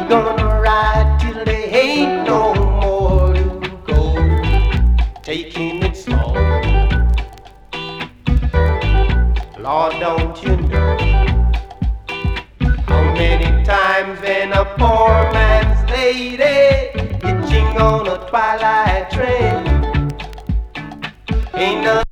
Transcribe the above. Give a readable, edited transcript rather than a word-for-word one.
gonna ride till there ain't no more to go. Taking it slow. Lord, don't you know how many times when a poor man's lady hitching on a twilight train ain't none